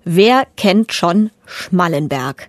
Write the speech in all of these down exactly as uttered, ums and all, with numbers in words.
Wer kennt schon Schmallenberg?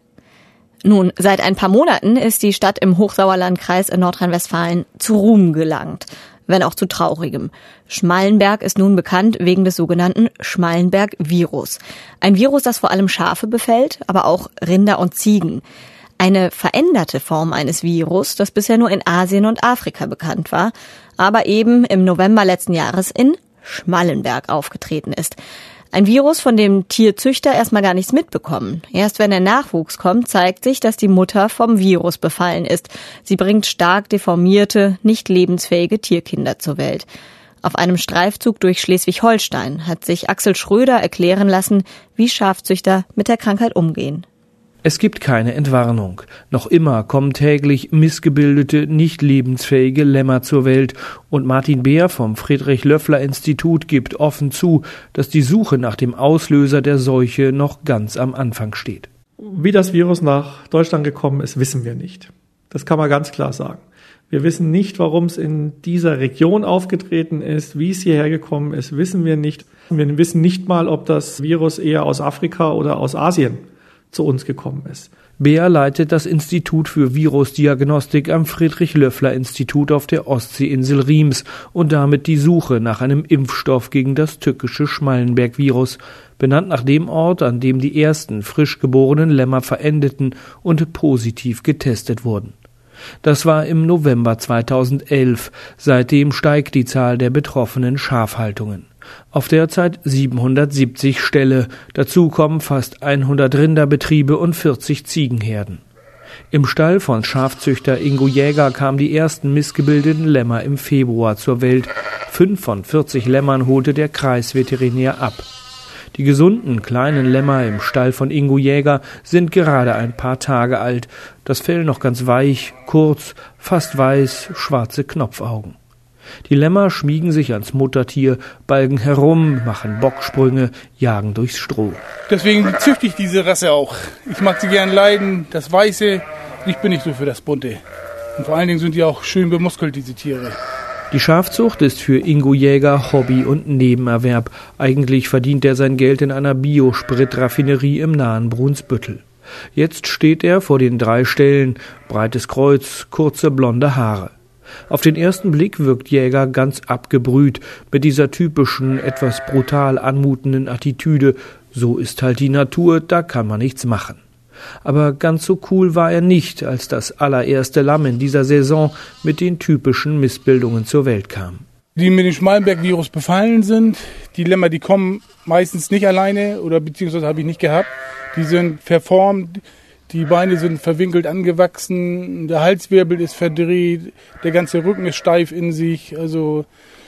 Nun, seit ein paar Monaten ist die Stadt im Hochsauerlandkreis in Nordrhein-Westfalen zu Ruhm gelangt, wenn auch zu traurigem. Schmallenberg ist nun bekannt wegen des sogenannten Schmallenberg-Virus. Ein Virus, das vor allem Schafe befällt, aber auch Rinder und Ziegen. Eine veränderte Form eines Virus, das bisher nur in Asien und Afrika bekannt war, aber eben im November letzten Jahres in Schmallenberg aufgetreten ist. Ein Virus, von dem Tierzüchter erstmal gar nichts mitbekommen. Erst wenn der Nachwuchs kommt, zeigt sich, dass die Mutter vom Virus befallen ist. Sie bringt stark deformierte, nicht lebensfähige Tierkinder zur Welt. Auf einem Streifzug durch Schleswig-Holstein hat sich Axel Schröder erklären lassen, wie Schafzüchter mit der Krankheit umgehen. Es gibt keine Entwarnung. Noch immer kommen täglich missgebildete, nicht lebensfähige Lämmer zur Welt. Und Martin Beer vom Friedrich-Löffler-Institut gibt offen zu, dass die Suche nach dem Auslöser der Seuche noch ganz am Anfang steht. Wie das Virus nach Deutschland gekommen ist, wissen wir nicht. Das kann man ganz klar sagen. Wir wissen nicht, warum es in dieser Region aufgetreten ist, wie es hierher gekommen ist, wissen wir nicht. Wir wissen nicht mal, ob das Virus eher aus Afrika oder aus Asien zu uns gekommen ist. Beer leitet das Institut für Virusdiagnostik am Friedrich-Löffler-Institut auf der Ostseeinsel Riems und damit die Suche nach einem Impfstoff gegen das tückische Schmallenberg-Virus, benannt nach dem Ort, an dem die ersten frisch geborenen Lämmer verendeten und positiv getestet wurden. Das war im November zweitausendelf. Seitdem steigt die Zahl der betroffenen Schafhaltungen auf derzeit siebenhundertsiebzig Ställe. Dazu kommen fast hundert Rinderbetriebe und vierzig Ziegenherden. Im Stall von Schafzüchter Ingo Jäger kamen die ersten missgebildeten Lämmer im Februar zur Welt. Fünf von vierzig Lämmern holte der Kreisveterinär ab. Die gesunden kleinen Lämmer im Stall von Ingo Jäger sind gerade ein paar Tage alt. Das Fell noch ganz weich, kurz, fast weiß, schwarze Knopfaugen. Die Lämmer schmiegen sich ans Muttertier, balgen herum, machen Bocksprünge, jagen durchs Stroh. Deswegen züchte ich diese Rasse auch. Ich mag sie gern leiden, das Weiße. Ich bin nicht so für das Bunte. Und vor allen Dingen sind die auch schön bemuskelt, diese Tiere. Die Schafzucht ist für Ingo Jäger Hobby und Nebenerwerb. Eigentlich verdient er sein Geld in einer Biospritraffinerie im nahen Brunsbüttel. Jetzt steht er vor den drei Ställen, breites Kreuz, kurze blonde Haare. Auf den ersten Blick wirkt Jäger ganz abgebrüht, mit dieser typischen, etwas brutal anmutenden Attitüde. So ist halt die Natur, da kann man nichts machen. Aber ganz so cool war er nicht, als das allererste Lamm in dieser Saison mit den typischen Missbildungen zur Welt kam. Die mit dem Schmallenberg-Virus befallen sind, die Lämmer, die kommen meistens nicht alleine oder beziehungsweise habe ich nicht gehabt. Die sind verformt, die Beine sind verwinkelt angewachsen, der Halswirbel ist verdreht, der ganze Rücken ist steif in sich. Also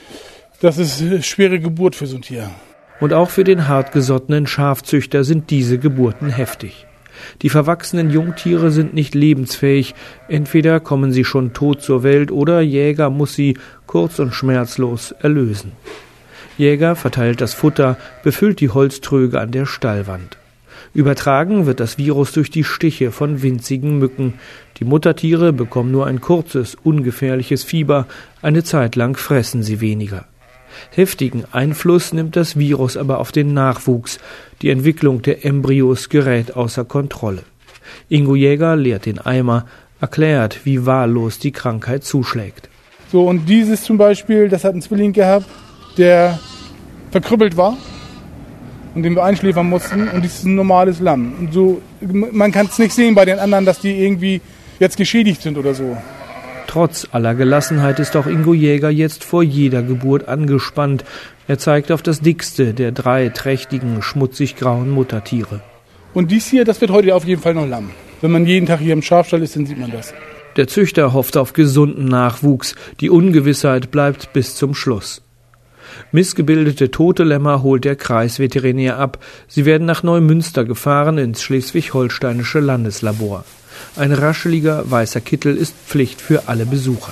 das ist eine schwere Geburt für so ein Tier. Und auch für den hartgesottenen Schafzüchter sind diese Geburten heftig. Die verwachsenen Jungtiere sind nicht lebensfähig. Entweder kommen sie schon tot zur Welt oder Jäger muss sie kurz und schmerzlos erlösen. Jäger verteilt das Futter, befüllt die Holztröge an der Stallwand. Übertragen wird das Virus durch die Stiche von winzigen Mücken. Die Muttertiere bekommen nur ein kurzes, ungefährliches Fieber. Eine Zeit lang fressen sie weniger. Heftigen Einfluss nimmt das Virus aber auf den Nachwuchs. Die Entwicklung der Embryos gerät außer Kontrolle. Ingo Jäger leert den Eimer, erklärt, wie wahllos die Krankheit zuschlägt. So, und dieses zum Beispiel, das hat einen Zwilling gehabt, der verkrüppelt war und den wir einschläfern mussten. Und das ist ein normales Lamm. Und so, man kann es nicht sehen bei den anderen, dass die irgendwie jetzt geschädigt sind oder so. Trotz aller Gelassenheit ist auch Ingo Jäger jetzt vor jeder Geburt angespannt. Er zeigt auf das dickste der drei trächtigen, schmutzig-grauen Muttertiere. Und dies hier, das wird heute auf jeden Fall noch Lamm. Wenn man jeden Tag hier im Schafstall ist, dann sieht man das. Der Züchter hofft auf gesunden Nachwuchs. Die Ungewissheit bleibt bis zum Schluss. Missgebildete tote Lämmer holt der Kreisveterinär ab. Sie werden nach Neumünster gefahren ins schleswig-holsteinische Landeslabor. Ein rascheliger weißer Kittel ist Pflicht für alle Besucher.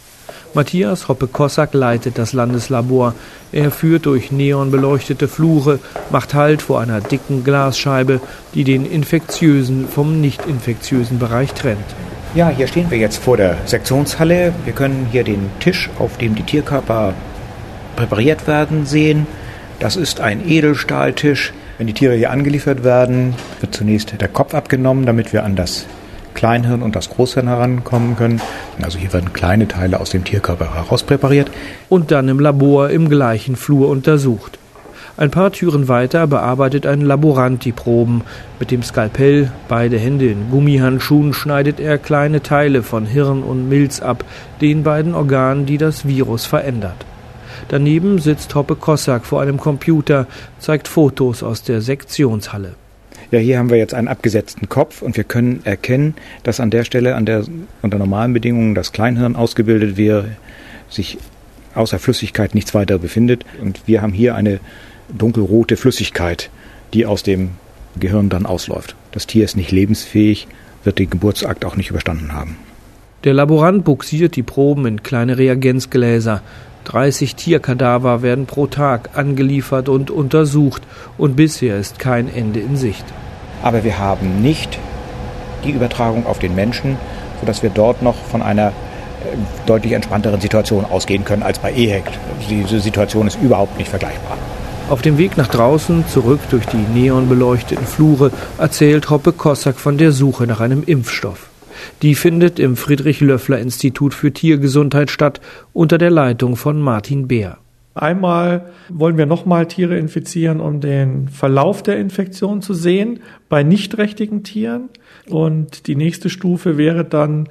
Matthias Hoppe-Kossack leitet das Landeslabor. Er führt durch neonbeleuchtete Flure, macht Halt vor einer dicken Glasscheibe, die den infektiösen vom nicht-infektiösen Bereich trennt. Ja, hier stehen wir jetzt vor der Sektionshalle. Wir können hier den Tisch, auf dem die Tierkörper präpariert werden, sehen. Das ist ein Edelstahltisch. Wenn die Tiere hier angeliefert werden, wird zunächst der Kopf abgenommen, damit wir an das Kleinhirn und das Großhirn herankommen können. Also hier werden kleine Teile aus dem Tierkörper herauspräpariert. Und dann im Labor im gleichen Flur untersucht. Ein paar Türen weiter bearbeitet ein Laborant die Proben. Mit dem Skalpell, beide Hände in Gummihandschuhen, schneidet er kleine Teile von Hirn und Milz ab, den beiden Organen, die das Virus verändert. Daneben sitzt Hoppe Kossak vor einem Computer, zeigt Fotos aus der Sektionshalle. Ja, hier haben wir jetzt einen abgesetzten Kopf und wir können erkennen, dass an der Stelle an der, unter normalen Bedingungen das Kleinhirn ausgebildet wäre, sich außer Flüssigkeit nichts weiter befindet. Und wir haben hier eine dunkelrote Flüssigkeit, die aus dem Gehirn dann ausläuft. Das Tier ist nicht lebensfähig, wird den Geburtsakt auch nicht überstanden haben. Der Laborant buxiert die Proben in kleine Reagenzgläser. dreißig Tierkadaver werden pro Tag angeliefert und untersucht und bisher ist kein Ende in Sicht. Aber wir haben nicht die Übertragung auf den Menschen, sodass wir dort noch von einer äh, deutlich entspannteren Situation ausgehen können als bei EHEC. Diese Situation ist überhaupt nicht vergleichbar. Auf dem Weg nach draußen, zurück durch die neonbeleuchteten Flure, erzählt Hoppe Kossak von der Suche nach einem Impfstoff. Die findet im Friedrich-Löffler-Institut für Tiergesundheit statt, unter der Leitung von Martin Beer. Einmal wollen wir nochmal Tiere infizieren, um den Verlauf der Infektion zu sehen bei nicht trächtigen Tieren. Und die nächste Stufe wäre dann,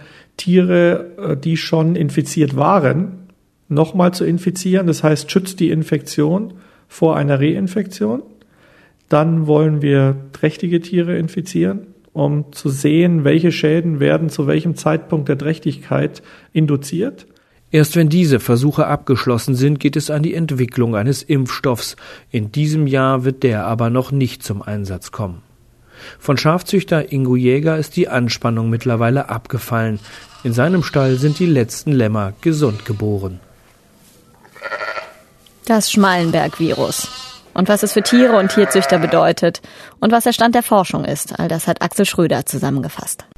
Tiere, die schon infiziert waren, nochmal zu infizieren. Das heißt, schützt die Infektion vor einer Reinfektion. Dann wollen wir trächtige Tiere infizieren, um zu sehen, welche Schäden werden zu welchem Zeitpunkt der Trächtigkeit induziert. Erst wenn diese Versuche abgeschlossen sind, geht es an die Entwicklung eines Impfstoffs. In diesem Jahr wird der aber noch nicht zum Einsatz kommen. Von Schafzüchter Ingo Jäger ist die Anspannung mittlerweile abgefallen. In seinem Stall sind die letzten Lämmer gesund geboren. Das Schmallenberg-Virus. Und was es für Tiere und Tierzüchter bedeutet und was der Stand der Forschung ist, all das hat Axel Schröder zusammengefasst.